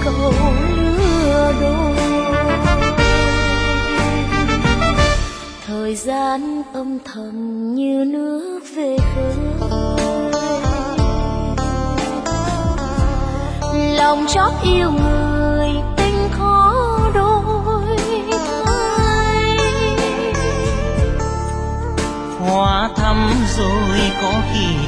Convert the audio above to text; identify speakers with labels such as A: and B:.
A: câu lứa đôi. Thời gian âm thầm như nước về khơi, lòng chót yêu người tình khó đổi thay.
B: Hoa thắm rồi có khi